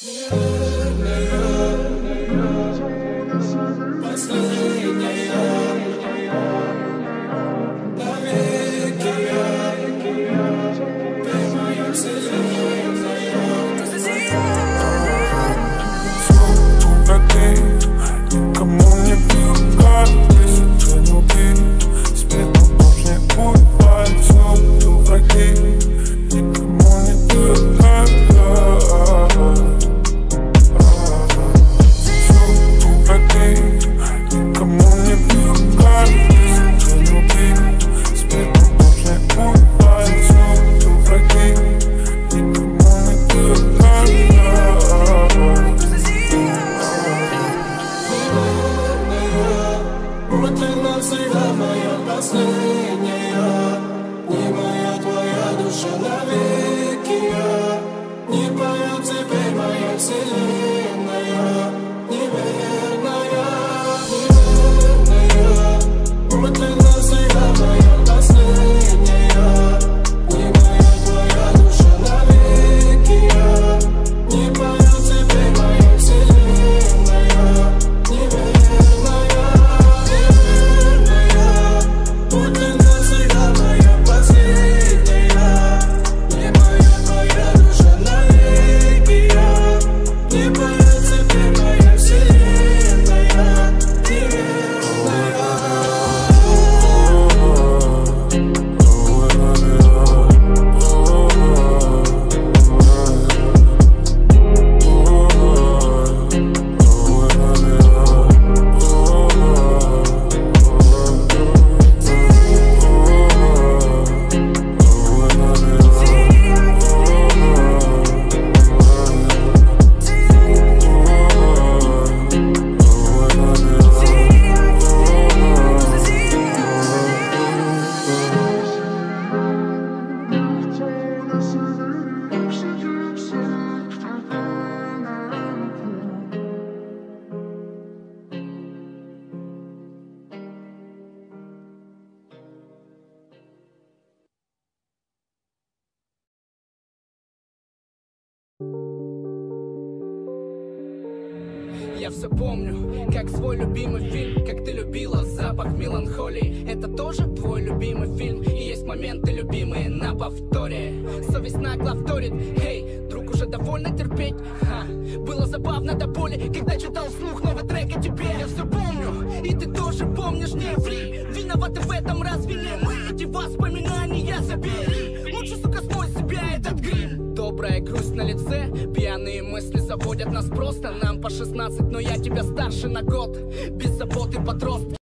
Я все помню, как свой любимый фильм, как ты любила запах меланхолии. Это тоже твой любимый фильм, и есть моменты любимые на повторе. Совесть нагло вторит: эй, друг, уже довольно терпеть. Было забавно до боли, когда читал вслух новый трек о тебе. Я все помню, и ты тоже помнишь, не ври. Виноваты в этом разве не мы? Эти воспоминания забери. Лучше, сука, смой с себя этот грим. Добрая грусть на лице, пьяные мысли заводят нас просто. Нам по 16, но я тебя старше на год. Без заботы подростки.